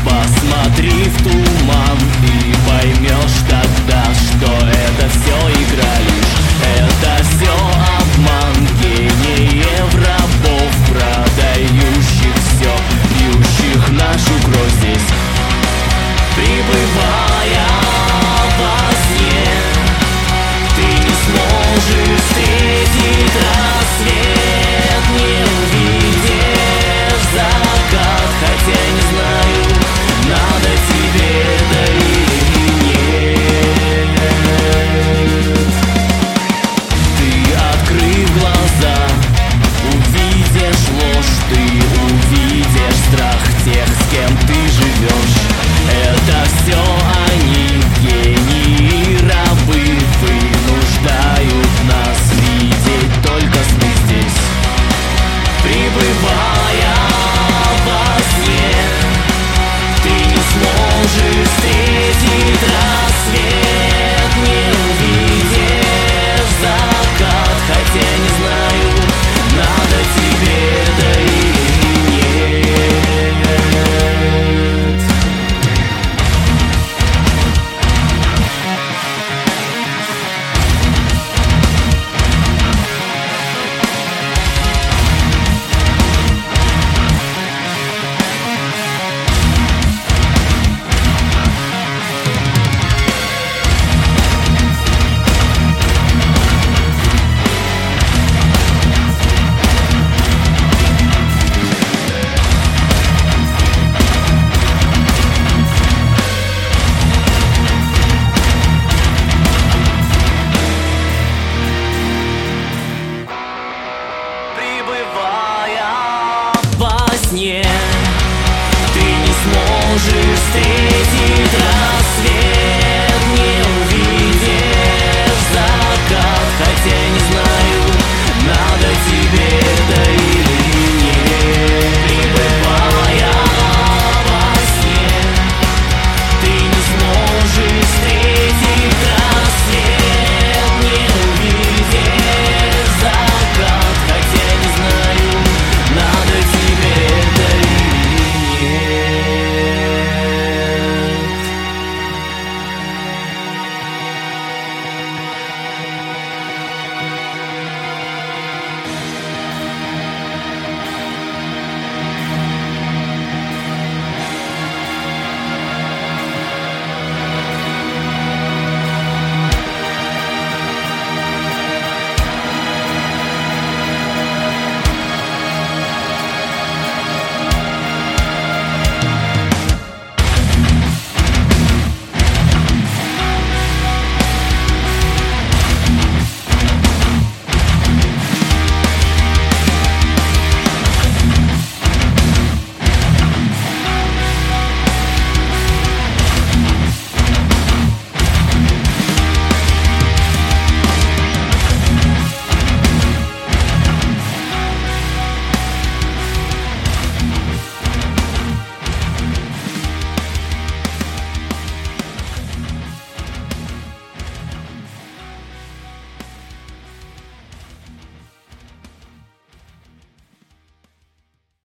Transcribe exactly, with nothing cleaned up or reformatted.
Посмотри в туман и поймешь тогда, что это все игра лишь. Это все обман гениев, рабов, продающих все, пьющих нашу кровь здесь. Прибывая во сне, ты не сможешь встретить рассвет, не увидишь закат, хотя не знаю, надо тебе это или нет. Ты, открыв глаза, увидишь ложь, ты увидишь страх тех, с кем ты живешь. Это все они, гении, рабы, вынуждают нас видеть только сны здесь. Прибывая во сне, ты не сможешь встретить рассвет, не увидишь закат, хотя не знаю, надо тебе это или нет. Ты не сможешь встретить рассвет.